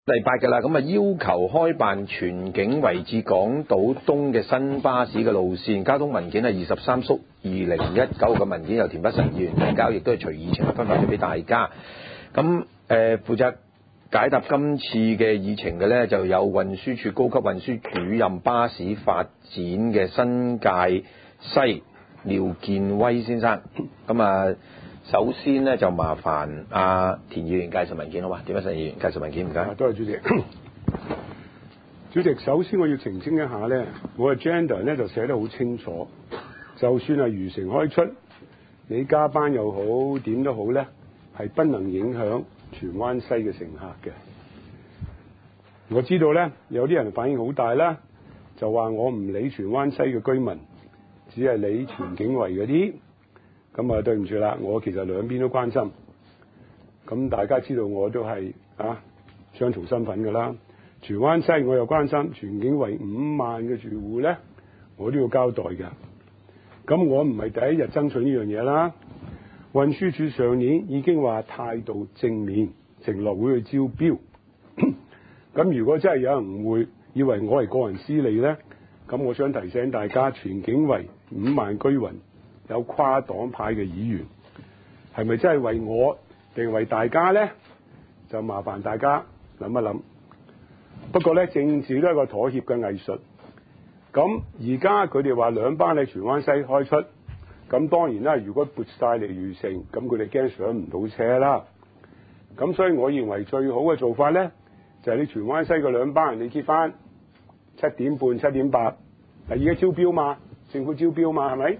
禮拜㗎啦，咁啊要求開辦荃景圍至港島東嘅新巴士嘅路線，交通文件係23叔2019嘅文件由田北辰議員提交，亦都係隨議程分發咗俾大家。咁負責解答今次嘅議程嘅呢，就有運輸署高級運輸主任巴士發展嘅新界西廖建威先生。咁啊首先呢，就麻煩田議員介紹文件好嘛？田北辰議員介紹文件唔該。 多謝主席。主席，首先我要澄清一下呢，我嘅 agenda 呢就寫得好清楚，就算係漁城開出，你加班又好點都好呢，係不能影響荃灣西嘅乘客嘅。我知道呢，有啲人反應好大啦，就話我唔理荃灣西嘅居民，只係理荃景圍嗰啲。咁啊，對唔住啦，我其實兩邊都關心。咁大家知道我都係雙重身份㗎啦。荃灣西我又關心，荃景圍5萬嘅住戶呢，我都要交代㗎。咁我唔係第一日爭取呢樣嘢啦。運輸署上年已經話態度正面，承諾會去招標。咁如果真係有人誤會，以為我係個人私利呢，咁我想提醒大家，荃景圍5萬居民。有跨黨派嘅議員，係咪真係為我定係為大家呢？就麻煩大家諗一諗。不過呢，政治都係個妥協嘅藝術。咁而家佢哋話兩班喺荃灣西開出，咁當然啦，如果撥晒嚟漁城，咁佢哋驚上唔到車啦。咁所以我認為最好嘅做法呢，就係你荃灣西嘅兩班人你結翻7點半、7點8，而家招標嘛，政府招標嘛，係咪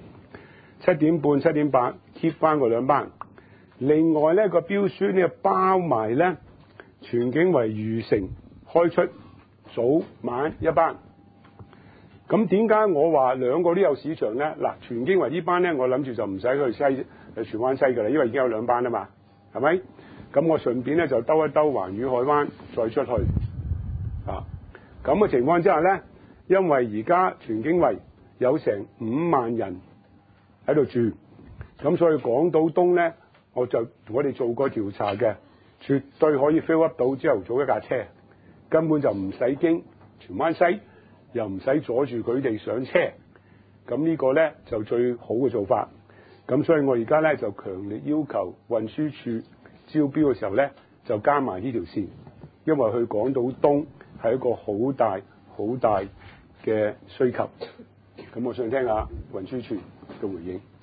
？7點半、7點8 keep 翻個兩班，另外呢個標書呢包埋呢荃景圍漁城開出早晚一班。咁點解我話兩個都有市場呢？嗱，荃景圍呢班呢，我諗住就唔使去荃灣西㗎啦，因為已經有兩班啊嘛，係咪？咁我順便呢就兜一兜環宇海灣再出去咁嘅情況之下呢，因為而家荃景圍有成5萬人喺度住，咁所以港島東呢，我哋做過調查嘅，絕對可以 fill up 到朝頭早一架車，根本就唔使經荃灣西，又唔使阻住佢哋上車，咁呢個呢，就最好嘅做法。咁所以我而家呢，就強烈要求運輸署招標嘅時候呢，就加埋呢條線，因為去港島東係一個好大好大嘅需求。咁我想聽下運輸署嘅回應。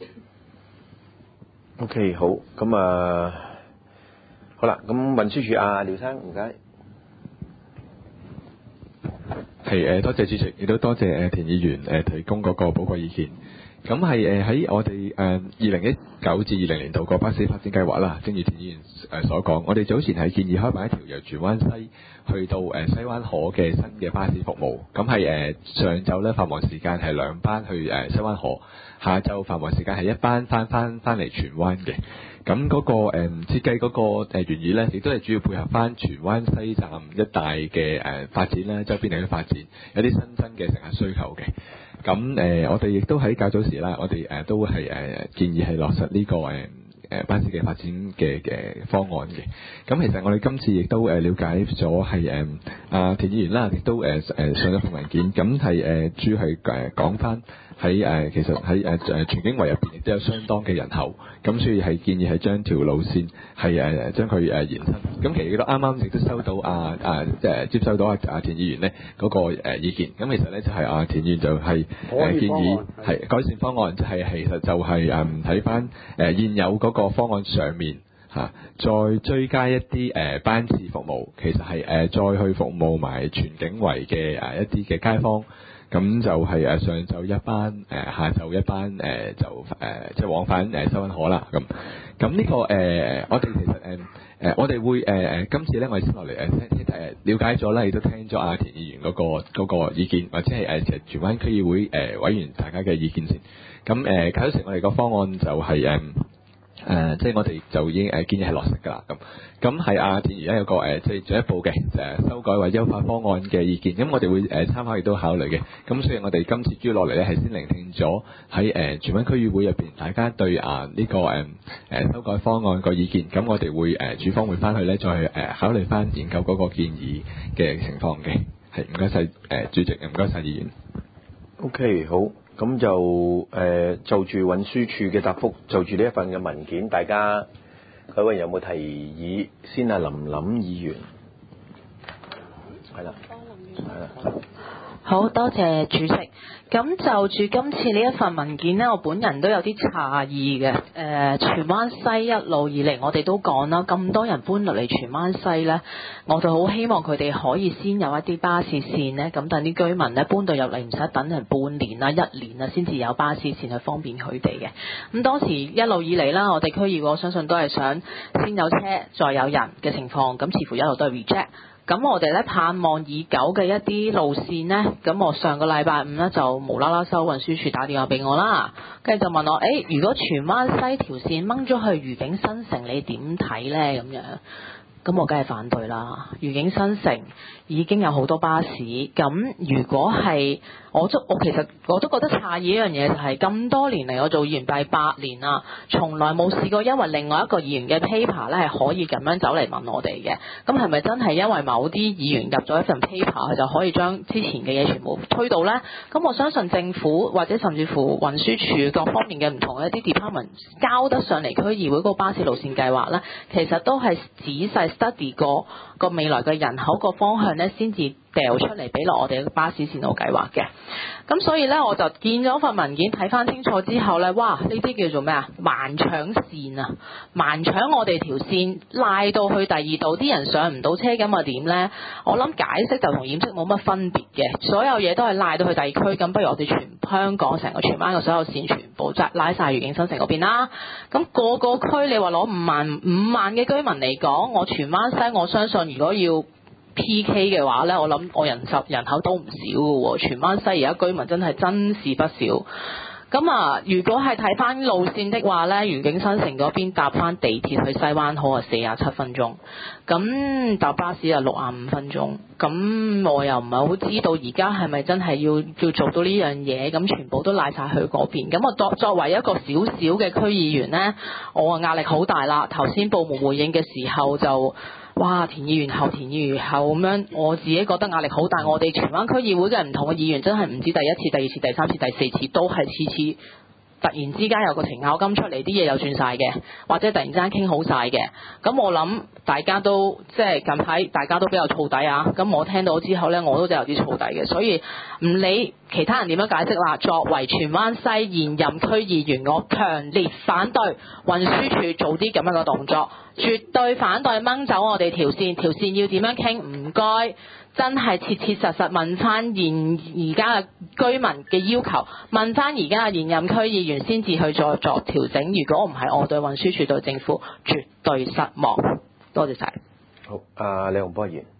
OK， 好，咁好啦，咁運輸署廖生唔該。 係多謝主席，亦都多謝田議員提供嗰個寶貴意見。咁係喺我哋2019至20年度個巴士發展計劃啦，正如田議員所講，我哋早前係建議開辦一條由荃灣西去到西灣河嘅新嘅巴士服務。咁係上晝咧繁忙時間係2班去西灣河，下晝繁忙時間係1班翻嚟荃灣嘅。咁嗰個設計嗰個原意咧，亦都係主要配合翻荃灣西站一帶嘅發展啦，周邊地區發展有啲新增嘅乘客需求嘅。咁我哋亦都喺較早時啦，我哋都係建議係落實呢個巴士嘅發展嘅方案嘅。咁其實我哋今次亦都了解咗係田議員啦，亦都上咗份文件，咁係主要係講翻喺其實喺荃景圍入邊亦都有相當嘅人口，咁所以係建議係將條路線係將佢延伸。咁其實亦都啱啱亦都收到接收到田議員咧嗰個意見。咁其實咧就係田議員就係建議係改善方案，就係其實就係睇翻現有嗰個方案上面再追加一啲班次服務，其實係再去服務埋荃景圍嘅一啲嘅街坊。咁就係上晝一班，下晝一班，即係往返西灣河啦。咁呢個我哋其實我哋會今次咧，我哋先落嚟了解咗啦，亦都聽咗田議員嗰個意見，或者係其實荃灣區議會委員大家嘅意見先。咁假如我哋個方案就係即係我哋就已經建議係落實㗎啦。咁係阿田議員有個即係進一步嘅修改或優化方案嘅意見，咁我哋會參考亦都考慮嘅。咁所以我哋今次主要落嚟咧係先聆聽咗喺全灣區議會入邊大家對呢個修改方案個意見，咁我哋會主方會翻去咧再去考慮翻研究嗰個建議嘅情況嘅。係，唔該晒主席，唔該晒議員。 OK， 好。咁就就住運輸署嘅答覆，就住呢一份嘅文件，大家各位有冇提議？先啊，林議員，係啦， 好多謝主席。咁就住今次呢一份文件呢，我本人都有啲詫異嘅。荃灣西一路以嚟，我哋都講啦，咁多人搬落嚟荃灣西呢，我就好希望佢哋可以先有一啲巴士線呢，咁等啲居民呢搬到入嚟唔使等人半年啦、1年啦，先至有巴士線去方便佢哋嘅。咁當時一路以嚟啦，我哋區議會我相信都係想先有車再有人嘅情況，咁似乎一路都係 reject。咁我哋咧盼望已久嘅一啲路線呢，咁我上個禮拜五呢，就無啦啦收運輸署打電話俾我啦，跟住就問我，如果荃灣西條線掹咗去愉景新城，你點睇呢？咁樣，咁我梗係反對啦。愉景新城已經有好多巴士，咁如果係其實我都覺得詫異一樣嘢，就係咁多年嚟我做議員第8年啦，從來冇試過因為另外一個議員嘅 paper 咧係可以咁樣走嚟問我哋嘅。咁係咪真係因為某啲議員入咗一份 paper， 佢就可以將之前嘅嘢全部推倒呢？咁我相信政府或者甚至乎運輸署各方面嘅唔同嘅一啲 department 交得上嚟區議會嗰個巴士路線計劃呢，其實都係仔細 study 過個未來嘅人口個方向呢，先至掉出嚟俾落我哋嘅巴士線路計劃嘅。咁所以呢，我就見咗份文件睇翻清楚之後呢，哇！呢啲叫做咩啊？盲搶線啊！盲搶我哋條線，賴到去第二度，啲人上唔到車咁啊點呢？我諗解釋就同掩飾冇乜分別嘅，所有嘢都係賴到去第二區，咁不如我哋全香港成個荃灣嘅所有線全部拉晒愉景新城嗰邊啦。咁個區你話攞5萬嘅居民嚟講，我荃灣西我相信如果要PK 嘅話呢，我諗我人口都唔少嘅喎，荃灣西而家居民真係真是不少。咁啊，如果係睇翻路線的話呢，愉景新城嗰邊搭翻地鐵去西灣河啊47分鐘，咁搭巴士啊65分鐘。咁我又唔係好知道而家係咪真係要做到呢樣嘢，咁全部都賴晒去嗰邊。咁我作為一個小小嘅區議員呢，我壓力好大啦。頭先部門回應嘅時候就哇，田議員後咁樣，我自己覺得壓力好大。我哋荃灣區議會嘅唔同嘅議員真係唔止第一次、第二次、第三次、第4次，都係次次突然之間有個程咬金出嚟，啲嘢又轉晒嘅，或者突然之間傾好晒嘅。咁我諗大家都即係近排大家都比較燥底啊。咁我聽到之後呢，我都有啲燥底嘅。所以唔理其他人點樣解釋啦，作為荃灣西現任區議員，我強烈反對運輸署做啲咁樣嘅動作，絕對反對掹走我哋條線要點樣傾？唔該，真係切切實實問翻而家嘅居民嘅要求，問翻而家嘅現任區議員先至去再作調整。如果唔係，我對運輸署對政府絕對失望。多謝晒。 好，李洪波議員。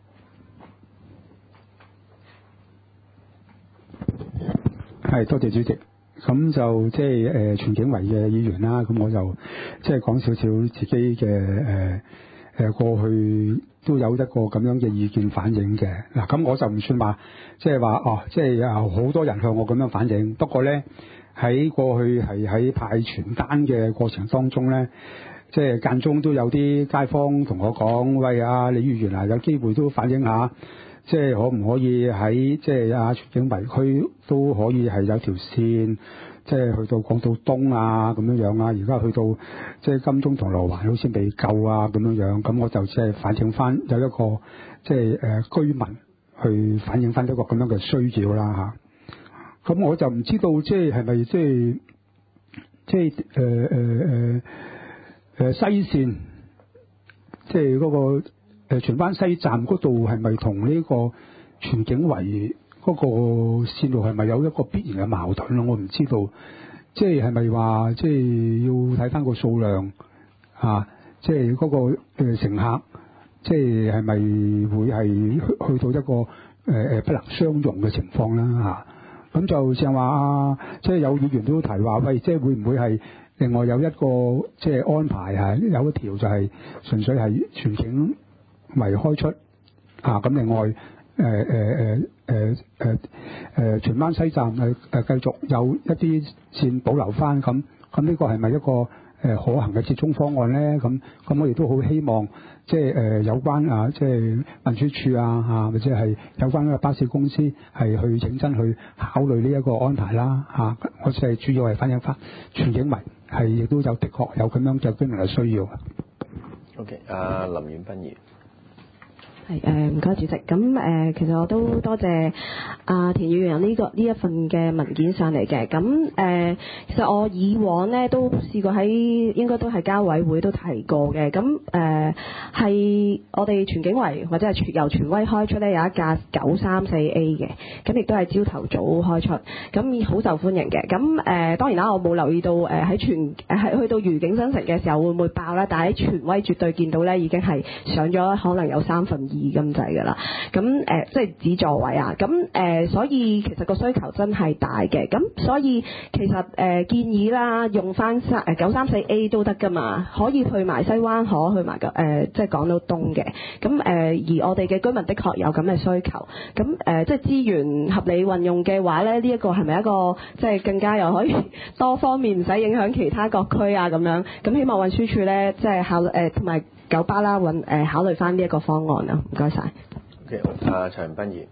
係，多謝主席。咁就即係荃景圍嘅議員啦，咁我就即係講少少自己嘅過去都有一個咁樣嘅意見反映嘅。嗱，咁我就唔算話即係話即係有好多人向我咁樣反映。不過咧，喺過去係喺派傳單嘅過程當中咧，即係間中都有啲街坊同我講：喂，李議員啊，有機會都反映下。即係可唔可以喺即係荃景圍區都可以係有條線，即係去到港島東啊咁樣啊，而家去到即係金鐘銅鑼灣好似未夠啊咁樣，咁我就即係反映翻有一個即係居民去反映翻一個咁樣嘅需要啦嚇。咁我就唔知道即係咪即係西線即係嗰個。荃灣西站嗰度係咪同呢個荃景圍嗰個線路係咪有一個必然嘅矛盾咯？我唔知道，即係咪話即係要睇翻個數量即係嗰個乘客，即係咪會係去到一個不能相容嘅情況啦咁就正話即係有議員都提話，喂，即係會唔會係另外有一個即係安排係有一條就係純粹係荃景圍開出咁另外荃灣西站繼續有一啲線保留翻，咁呢個係咪一個可行嘅折衷方案咧？咁我亦都好希望即係有關即係運輸署或者係有關嘅巴士公司係去認真去考慮呢一個安排啦我哋主要係反映翻荃景圍係亦都有的確有咁樣嘅居民嘅需要。 OK， 林婉彬議員。 唔該主席，咁其實我都多謝田議員呢一份嘅文件上嚟嘅，咁其實我以往咧都試過喺應該都係交委會都提過嘅，咁係我哋荃景圍或者係由荃威開出咧有一架934A 嘅，咁亦都係朝頭早開出，咁好受歡迎嘅，咁當然啦，我冇留意到喺去到愉景新城嘅時候會唔會爆咧，但係喺荃威絕對見到咧已經係上咗可能有2/3咁滯㗎啦，咁即係指座位咁所以其實個需求真係大嘅，咁所以其實建議啦，用翻934A 都得㗎嘛，可以去埋西灣河，去埋即係港島東嘅，咁而我哋嘅居民的確有咁嘅需求，咁即係資源合理運用嘅話咧，呢一個係咪一個即係更加又可以多方面唔使影響其他各區咁樣，咁希望運輸署咧即係考同埋九巴啦考慮翻呢一個方案啊，唔該晒。 OK， 陳恒鑌議員。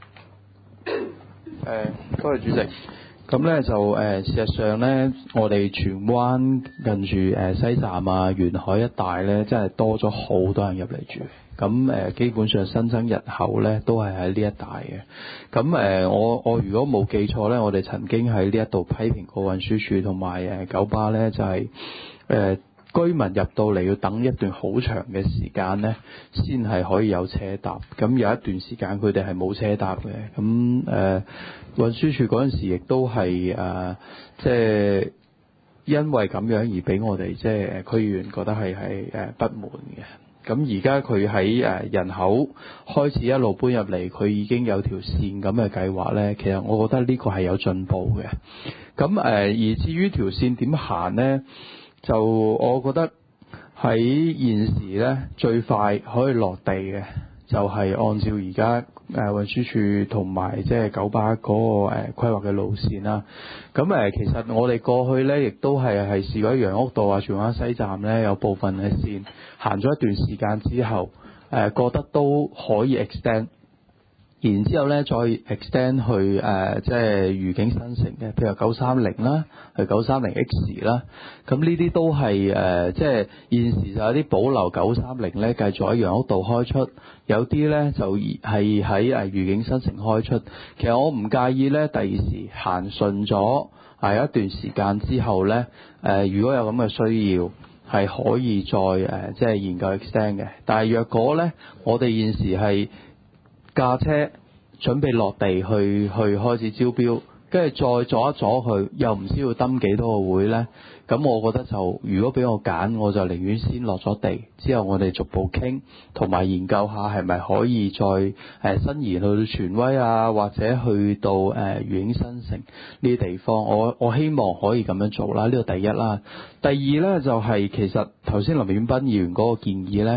多謝主席。咁咧就事實上咧，我哋荃灣近住西站沿海一帶咧，真係多咗好多人入嚟住。咁基本上新增人口咧都係喺呢一帶嘅。咁我如果冇記錯咧，我哋曾經喺呢一度批評過運輸署同埋九巴咧，就係居民入到嚟要等一段好長嘅時間咧，先係可以有車搭。咁有一段時間佢哋係冇車搭嘅。咁運輸署嗰陣時亦都係即係因為咁樣而俾我哋即係區議員覺得係不滿嘅。咁而家佢喺人口開始一路搬入嚟，佢已經有條線咁嘅計劃咧。其實我覺得呢個係有進步嘅。咁而至於條線點行咧？就我覺得喺現時咧最快可以落地嘅，就係按照而家運輸署同埋即係九巴嗰個規劃嘅路線啦。咁其實我哋過去咧亦都係試過喺楊屋道荃灣西站咧有部分嘅線行咗一段時間之後，覺得都可以 extend。然之後咧，再 extend 去即係愉景新城嘅，譬如930啦，去930X 啦。咁呢啲都係即係現時就有啲保留930咧，繼續喺楊屋道開出，有啲咧就係喺愉景新城開出。其實我唔介意咧，第二時行順咗有一段時間之後咧，如果有咁嘅需要，係可以再即係研究 extend 嘅。但係若果咧，我哋現時係架車準備落地去開始招標，跟住再阻一阻佢，又唔知要登幾多個會呢？咁我覺得就如果俾我揀，我就寧願先落咗地，之後我哋逐步傾，同埋研究下係咪可以再伸延去到荃威或者去到愉景新城呢啲地方。我希望可以咁樣做啦，呢個第一啦。第二呢，就係其實頭先林婉彬議員嗰個建議呢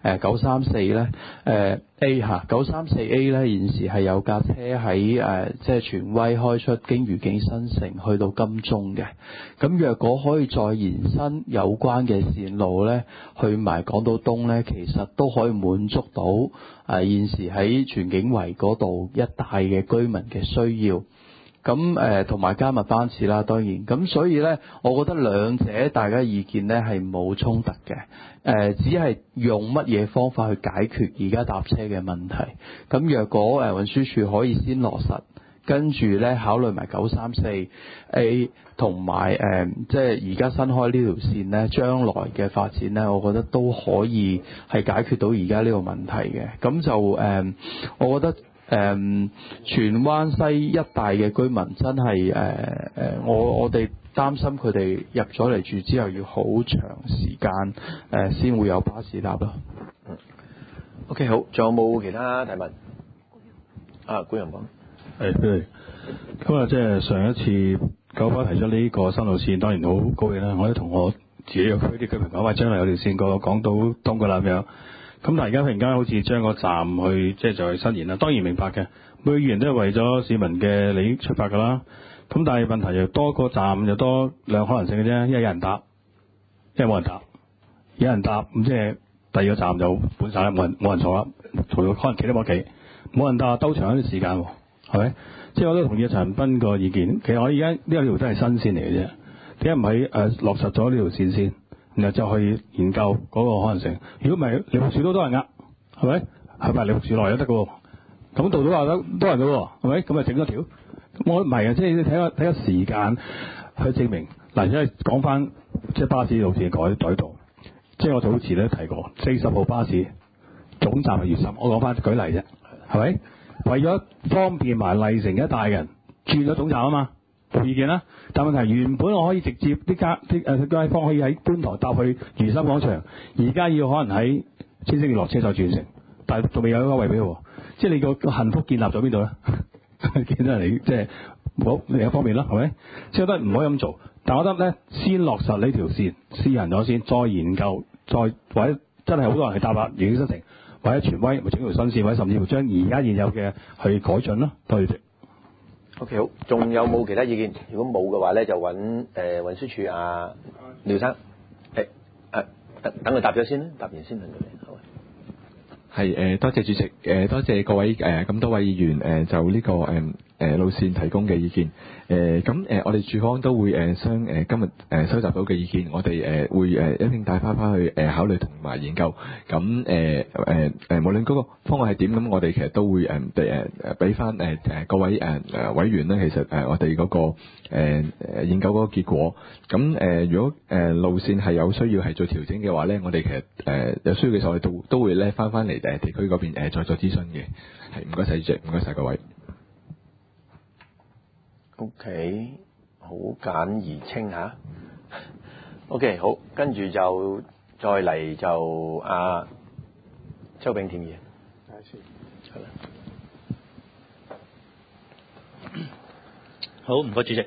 ，934呢934A 呢現時係有架車喺即係荃威開出經愉景新城去到金鐘嘅。咁若果可以再延伸有關嘅線路呢，去埋港島東呢，其實都可以滿足到現時喺荃景圍嗰度一帶嘅居民嘅需要。咁同埋加密班次啦，當然咁，所以呢，我覺得兩者大家意見呢係冇衝突嘅，只係用乜嘢方法去解決而家搭車嘅問題。咁若果運輸署可以先落實，跟住呢考慮埋934A 同埋即係而家新開呢條線呢，將來嘅發展呢，我覺得都可以係解決到而家呢個問題嘅。咁就我覺得荃灣西一帶嘅居民真係我哋擔心佢哋入咗嚟住之後要好長時間先會有巴士搭咯。 OK， 好，仲有冇其他提問？官人講。 咁即係上一次九巴提出呢個新路線，當然好高興啦。我都同我自己嘅區啲居民講話，將來有條線過港島東㗎啦咁樣。咁但係而家突然間好似將個站去即係就係伸延啦。當然明白嘅，每個議員都係為咗市民嘅利益出發㗎啦。咁但係問題就多個站就多兩可能性嘅啫，一係有人搭，一係冇人搭。有人搭咁即係第二個站就滿晒啦，冇人坐啦，坐到可能企都冇得企。冇人搭兜長一啲時間喎，係咪？即係我都同意阿陳斌個意見。其實我而家呢條都係新線嚟嘅啫，點解唔喺落實咗呢條線先，然後就去研究嗰個可能性？如果唔係，梨木樹都多人呃，係咪？係咪梨木樹內都得嘅喎？咁度話得多人嘅喎，係咪？咁咪整多條？我唔係啊，即係你睇下時間去證明。嗱，而家講翻即係巴士路線改動，即係我早前咧提過40號巴士總站係月深，我講翻舉例啫，係咪？為咗方便埋麗城一帶嘅人轉咗總站啊嘛，冇意見啦。但問題原本我可以直接啲街坊可以喺觀塘搭去如心廣場，而家要可能喺清晰落車再轉乘，但係仲未有優惠俾佢，即係你個幸福建立咗邊度咧？見到人哋即係冇另一方面啦，係咪？即係覺得唔可以咁做，但我覺得咧先落實呢條線，試行咗先，再研究，再或者真係好多人去搭啦，愉景新城。或者荃威，咪整條新線，或者甚至乎將而家現有嘅去改進咯。多謝。 OK 好，仲有冇其他意見？如果冇嘅話咧，就揾運輸署廖生，等佢答咗先啦，答完先問到你。好。 係多謝主席，多謝各位咁多位議員就呢個路線提供嘅意見。咁我哋署方都會將今日收集到嘅意見，我哋會一定帶翻去考慮同埋研究。咁無論嗰個方案係點，咁我哋其實都會俾翻各位委員咧，其實我哋嗰個研究嗰個結果。咁如果路線係有需要係做調整嘅話咧，我哋其實有需要嘅時候，我哋都會咧翻嚟地區嗰邊再做諮詢嘅。係，唔該晒主席，唔該晒各位。 OK， 好簡而清嚇。OK， 好，跟住就再嚟就周炳添議員。係啦。 好，唔該主席。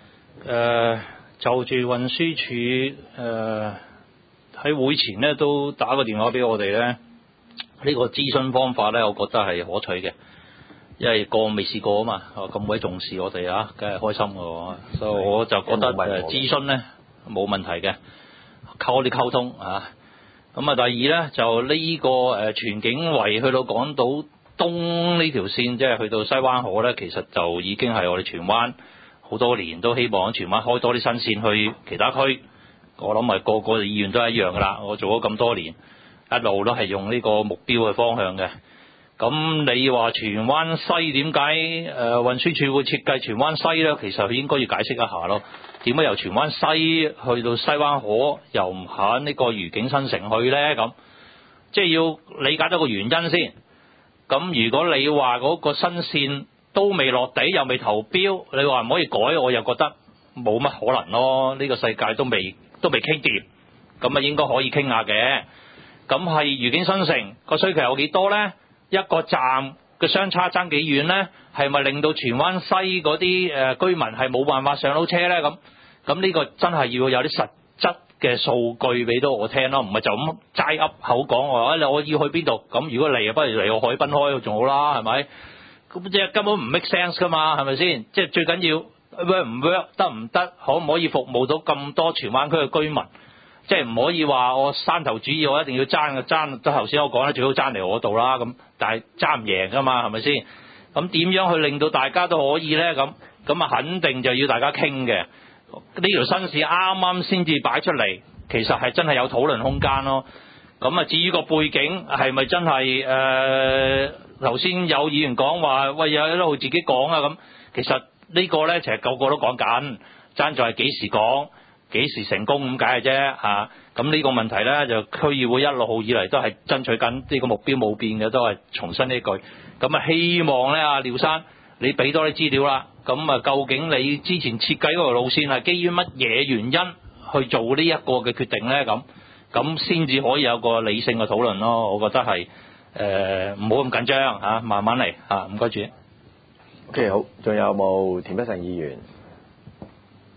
就住運輸署喺會前咧都打個電話俾我哋咧，呢個諮詢方法咧，我覺得係可取嘅。因為未試過啊嘛，咁鬼重視我哋梗係開心嘅，所以我就覺得諮詢咧冇問題嘅，靠我哋溝通啊。咁啊，第二咧就呢個荃景圍去到港島東呢條線，即係去到西灣河咧，其實就已經係我哋荃灣好多年都希望喺荃灣開多啲新線去其他區。我諗個個議員都係一樣噶啦，我做咗咁多年，一路都係用呢個目標嘅方向嘅。咁你話荃灣西點解運輸署會設計荃灣西咧？其實佢應該要解釋一下咯。點解由荃灣西去到西灣河，又唔喺呢個愉景新城去咧？咁即係要理解咗個原因先。咁如果你話嗰個新線都未落地，又未投標，你話唔可以改，我又覺得冇乜可能咯。呢個世界都未傾掂，咁啊應該可以傾下嘅。咁係愉景新城個需求有幾多咧？一個站嘅相差爭幾遠呢？係咪令到荃灣西嗰啲居民係冇辦法上到車呢？咁呢個真係要有啲實質嘅數據俾到我聽咯，唔係就咁齋噏口講話我要去邊度？咁如果嚟不如嚟個海濱開仲好啦，係咪？咁即係根本唔 make sense 噶嘛，係咪先？即係最緊要 work 唔 work 得唔得？可唔可以服務到咁多荃灣區嘅居民？即係唔可以話我山頭主義，我一定要爭。都頭先我講咧，最好爭嚟我度啦。咁但係爭唔贏噶嘛，係咪先？咁點樣去令到大家都可以咧？咁啊，肯定就要大家傾嘅。呢條新市啱啱先至擺出嚟，其實係真係有討論空間咯。咁啊，至於個背景係咪真係頭先有議員講話，喂有一路自己講啊咁。其實呢個咧，其實個個都講緊，爭在係幾時講。幾時成功咁解嘅啫嚇，咁呢個問題咧就區議會一路以嚟都係爭取緊，呢個目標冇變嘅，都係重申呢句。咁啊希望咧阿廖生你俾多啲資料啦。咁啊究竟你之前設計嗰條路線係基於乜嘢原因去做呢一個嘅決定咧？咁先至可以有個理性嘅討論咯。我覺得係唔好咁緊張嚇，慢慢嚟嚇。唔該主。 OK 好，仲有冇田北辰議員？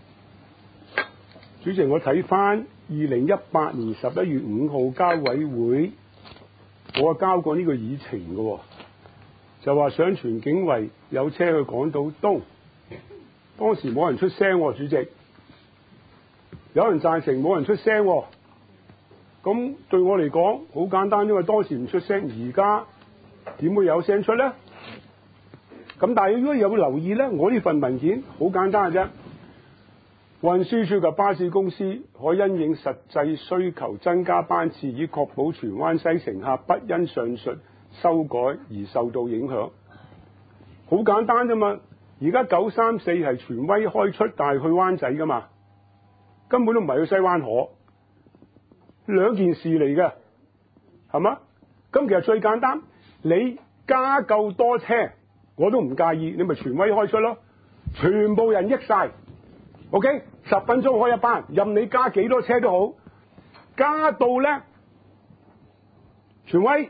主席，我睇翻2018年11月5號交委會，我交過呢個議程嘅喎，就話想荃景圍有車去港島東，當時冇人出聲喎，主席，有人贊成，冇人出聲喎。咁對我嚟講好簡單，因為當時唔出聲，而家點會有聲出呢？咁但係如果有留意呢，我呢份文件好簡單嘅啫。運輸署及巴士公司可因應實際需求增加班次，以確保荃灣西乘客不因上述修改而受到影響。好簡單啫嘛！而家934係荃威開出，但係去灣仔噶嘛，根本都唔係去西灣河，兩件事嚟嘅，係嘛？咁其實最簡單，你加夠多車，我都唔介意，你咪荃威開出咯，全部人益晒。OK， 10分鐘開一班，任你加幾多車都好，加到咧荃威、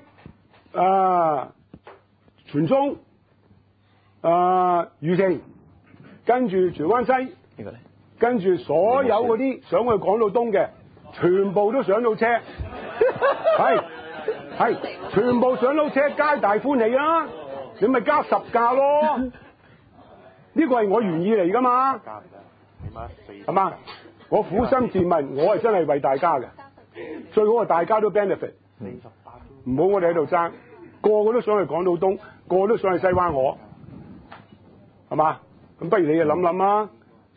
荃中、愉城，跟住荃灣西，跟住所有嗰啲想去港島東嘅，全部都上到車，係全部上到車，皆大歡喜啦！你咪加10架咯，呢個係我原意嚟噶嘛。係嘛？我苦心自問，我係真係為大家嘅，最好係大家都 benefit， 唔好我哋喺度爭，個個都想去港島東，個個都想去西灣河，係嘛？咁不如你哋諗諗啦。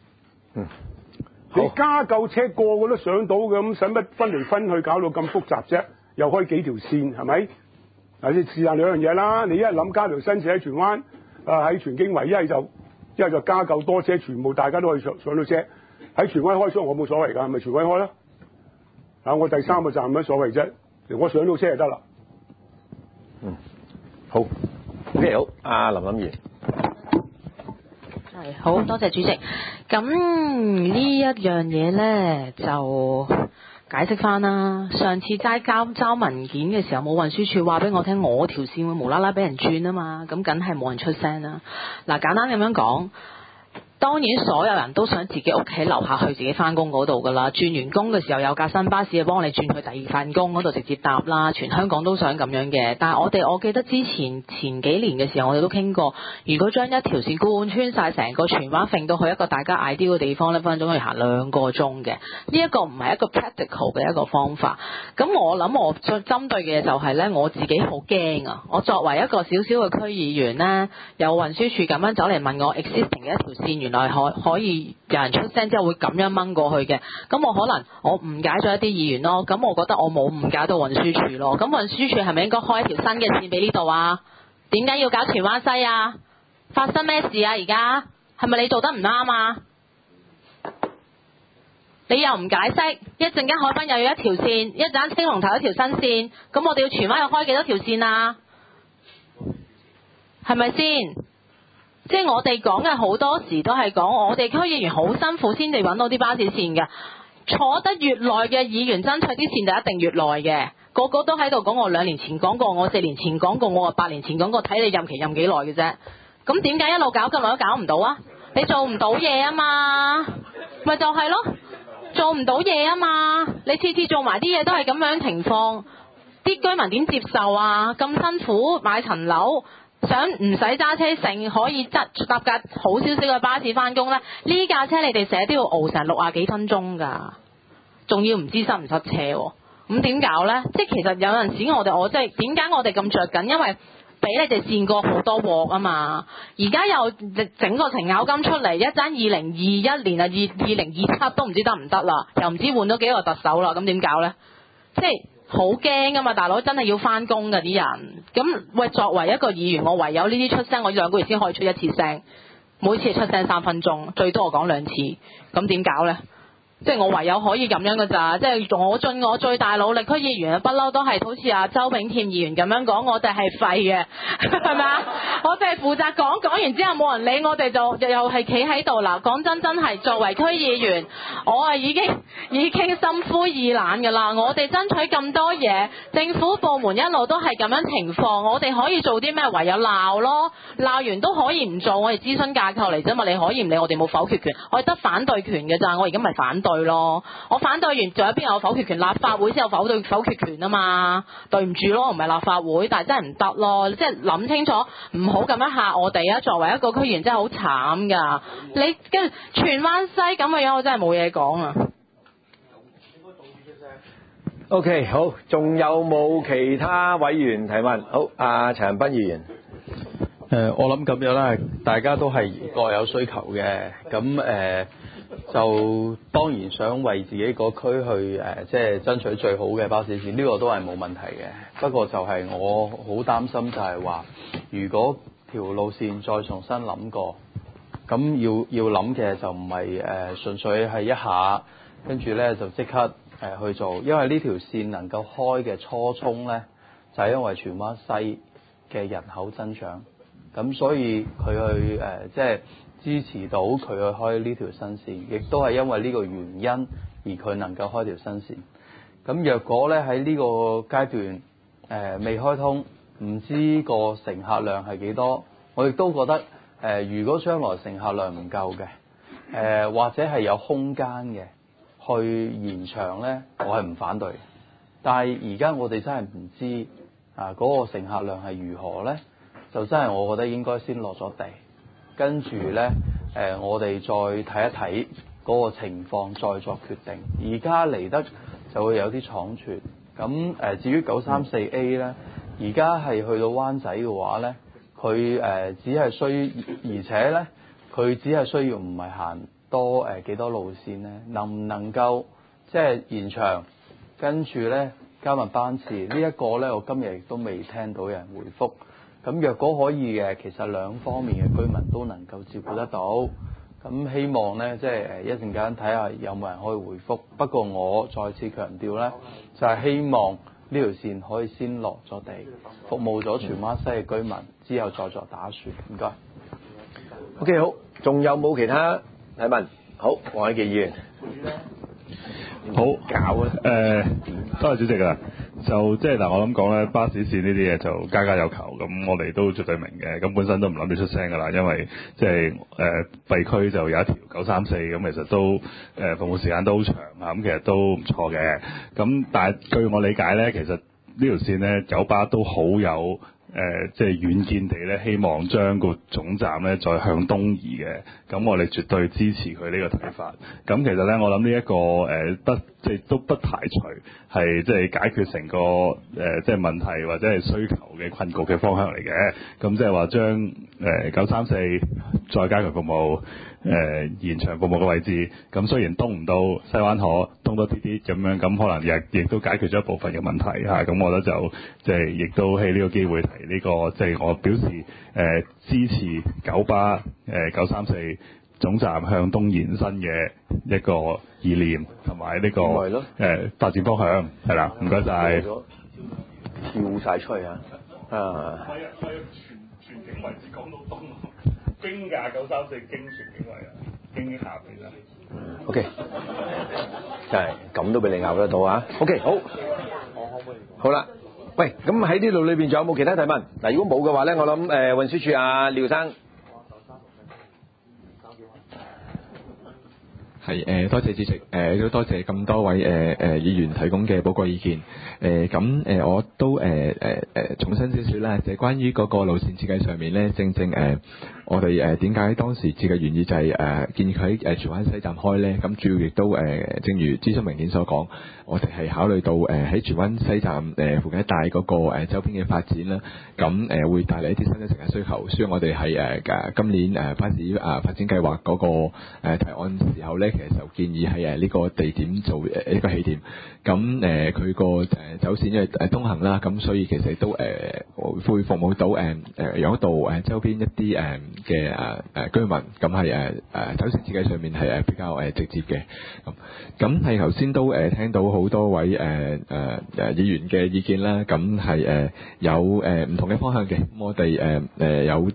你加夠車，個個都上到嘅，咁使乜分嚟分去搞到咁複雜啫？又開幾條線係咪？嗱，你試下兩樣嘢啦。你一係諗加條新線喺荃灣，喺荃景圍，一係就加夠多車，全部大家都可以上到車。喺荃威開出我冇所謂㗎，咪荃威開咯。我第3個站乜所謂啫？我上到車就得啦。 好，OK， 好，阿林敏儀。 係，好多謝主席。咁呢一樣嘢咧就解釋翻啦。上次齋交文件嘅時候，冇運輸署話俾我聽，我條線會無啦啦俾人轉啊嘛，咁梗係冇人出聲啦。嗱，簡單咁樣講。當然所有人都想自己屋企樓下去自己翻工嗰度噶啦，轉完工嘅時候有架新巴士幫你轉去第二份工嗰度直接搭啦，全香港都想咁樣嘅。但係我記得之前幾年嘅時候，我哋都傾過，如果將一條線貫穿晒成個荃灣揈到去一個大家 ideal 嘅地方呢，分分鐘要行2個鐘嘅。呢一個唔係一個 practical 嘅一個方法。咁我諗我最針對嘅就係呢，我自己好驚啊！我作為一個小小嘅區議員呢，有運輸署咁樣走嚟問我 existing 嘅一條線，原來可以有人出聲之後會咁樣掹過去嘅，咁我可能我誤解咗一啲議員咯，咁我覺得我冇誤解到運輸署咯，咁運輸署係咪應該開一條新嘅線俾呢度啊？點解要搞荃灣西啊？發生咩事啊？而家係咪你做得唔啱啊？你又唔解釋，一陣間海濱又要一條線，一陣間青龍頭一條新線，咁我哋要荃灣又開幾多條線啊？係咪先？即係我哋講嘅好多時都係講我哋區議員好辛苦先至揾到啲巴士線嘅，坐得越耐嘅議員爭取啲線就一定越耐嘅，個個都喺度講，我2年前講過，我4年前講過，我8年前講過，睇你任期任幾耐嘅啫。咁點解一路搞咁耐都搞唔到啊？你做唔到嘢啊嘛，咪就係咯，做唔到嘢啊嘛，你次次做埋啲嘢都係咁樣情況，啲居民點接受啊？咁辛苦買層樓。想唔使揸車成可以搭架好少少嘅巴士翻工呢？呢架車你哋成日都要熬成60幾分鐘㗎，仲要唔知塞唔塞車喎？咁點搞呢？即係其實有陣時我即係點解我哋咁着緊？因為俾你哋跣過好多鑊啊嘛！而家又整個程咬金出嚟，一陣2021年啊2027都唔知得唔得啦，又唔知換咗幾個特首啦，咁點搞呢？即係。好驚噶嘛，大佬真係要翻工㗎啲人。咁喂，作為一個議員，我唯有呢啲出聲，我2個月先可以出一次聲，每次出聲3分鐘，最多我講2次，咁點搞呢？即係我唯有可以咁樣㗎咋，即係我盡我最大努力。區議員不嬲都係好似阿周炳添議員咁樣講，我哋係廢嘅，係咪啊？我哋係負責講完之後冇人理，我哋就又係企喺度啦。講真係作為區議員，我係已經已經心灰意冷㗎啦。我哋爭取咁多嘢，政府部門一路都係咁樣情況，我哋可以做啲咩？唯有鬧咯，鬧完都可以唔做，我哋諮詢架構嚟啫嘛，你可以唔理，我哋冇否決權，我哋得反對權嘅咋，我而家咪反對咯。我反對完，仲有邊有否決權？立法會先有否決權啊嘛，對唔住咯，唔係立法會，但係真係唔得咯，即係諗清楚，唔好咁樣嚇我哋啊！作為一個區議員真係好慘㗎，你跟荃灣西咁嘅樣，我真係冇嘢講啊！ OK， 好，仲有冇其他委員提問？好，阿陳恒鑌議員。 我諗咁樣啦，大家都係各有需求嘅，咁就當然想為自己個區去即係爭取最好嘅巴士線，呢個都係冇問題嘅。不過就係我好擔心就係話，如果條路線再重新諗過，咁要諗嘅就唔係純粹係一下跟住呢就即刻去做，因為呢條線能夠開嘅初衷呢，就係因為荃灣西嘅人口增長，咁所以佢去即係支持到佢去開呢條新線，亦都係因為呢個原因而佢能夠開條新線。咁若果呢喺呢個階段未開通，唔知個乘客量係幾多，我亦都覺得如果將來乘客量唔夠嘅，或者係有空間嘅去延長呢，我係唔反對。但係而家我哋真係唔知嗰個乘客量係如何呢，就真係我覺得應該先落咗地，跟住呢，我哋再睇一睇嗰個情況，再作決定。而家嚟得就會有啲倉促。咁至於934A 呢，而家係去到灣仔嘅話呢，佢只係而且呢，佢只係需要唔係行多幾多路線呢？能唔能夠即係延長，跟住呢，加密班次呢一個呢，我今日亦都未聽到有人回覆。咁若果可以嘅，其實兩方面嘅居民都能夠照顧得到。咁希望呢，即係一陣間睇下有冇人可以回覆。不過我再次強調呢，就係希望呢條線可以先落咗地，服務咗荃灣西嘅居民，之後再作打算。唔該。 OK， 好，仲有冇其他提問？好，黃偉傑議員。 好搞啊！多謝主席啊！就即係嗱，我諗講咧，巴士線呢啲嘢就家家有求，咁我哋都絕對明嘅。咁本身都唔諗住出聲噶啦，因為即係廢區就有一條934，咁其實都服務時間都好長啊，咁其實都唔錯嘅。咁但係據我理解咧，其實呢條線咧，九巴都好有即係遠見地咧，希望將個總站咧再向東移嘅。咁我哋絕對支持佢呢個睇法。咁其實咧，我諗呢一個即係都不排除係即係解決成個即係問題或者係需求嘅困局嘅方向嚟嘅。咁即係話將934再加強服務，延長服務嘅位置。咁雖然東唔到西灣河，東多啲啲咁樣，咁可能亦都解決咗一部分嘅問題嚇。咁我覺得就即係亦都喺呢個機會提呢個，即係我表示支持九巴934總站向東延伸嘅一個意念同埋呢個發展方向係啦，唔該晒。 跳晒出去啊！ 全景位置講到東，經㗎934經全景位啊，經下邊啦。 OK， 真係咁都俾你咬得到啊 ！OK， 好，好啦，喂，咁喺呢度裏邊仲有冇其他提問？嗱，如果冇嘅話咧，我諗運輸署阿廖生。 係多謝主席，都多謝咁多位議員提供嘅寶貴意見。咁我都重申少少啦，就係關於嗰個路線設計上面咧，正我哋點解當時設計原意就係建議佢喺荃灣西站開咧？咁主要亦都正如諮詢文件所講，我哋係考慮到喺荃灣西站附近一帶嗰個周邊嘅發展啦，咁會帶嚟一啲新嘅乘客需求，所以我哋係今年巴士發展計劃嗰個提案時候咧，其實就建議喺呢個地點做一個起點。咁佢個走線因為東行啦，咁所以其實都會服務到楊屋道周邊一啲嘅居民，咁係走線設計上面係比較直接嘅。咁係頭先都聽到好多位議員嘅意見啦，咁係有唔同嘅方向嘅。咁我哋有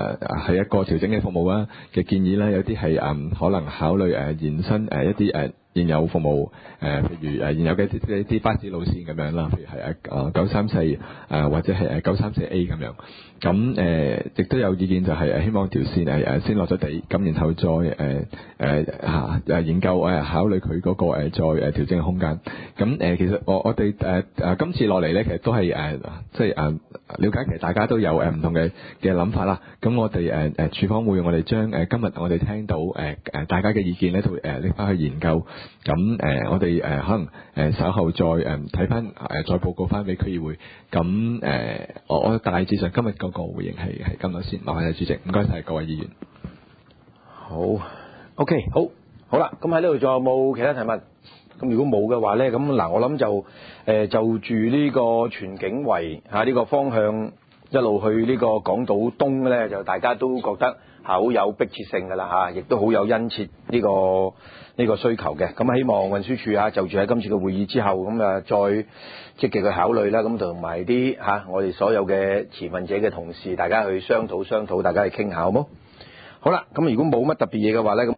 係一個調整嘅服務啦嘅建議啦，有啲係可能考慮延伸一啲現有服務譬如現有嘅啲巴士路線咁樣啦，譬如係934或者係934A 咁樣。咁亦都有意見就係希望條線先落咗地，咁然後再研究考慮佢嗰個再調整嘅空間。咁其實我哋今次落嚟咧，其實都係即係了解其實大家都有唔同嘅諗法啦。咁我哋處方會我哋將今日我哋聽到大家嘅意見咧，都拎翻去研究。咁我哋可能稍後再睇翻再報告翻俾區議會。咁我大致上今日個回應係咁多先，麻煩主席，唔該晒各位議員。 好 ，OK， 好啦，咁喺呢度仲有冇其他提問？咁如果冇嘅話咧，咁嗱，我諗就住呢個荃景圍呢個方向一路去呢個港島東咧，就大家都覺得好有迫切性㗎啦，亦都好有殷切呢個需求嘅。咁希望運輸署就住喺今次嘅會議之後，咁再積極去考慮啦。咁同埋啲我哋所有嘅持份者嘅同事，大家去商討，大家去傾下好冇？好啦，咁如果冇乜特別嘢嘅話咧，咁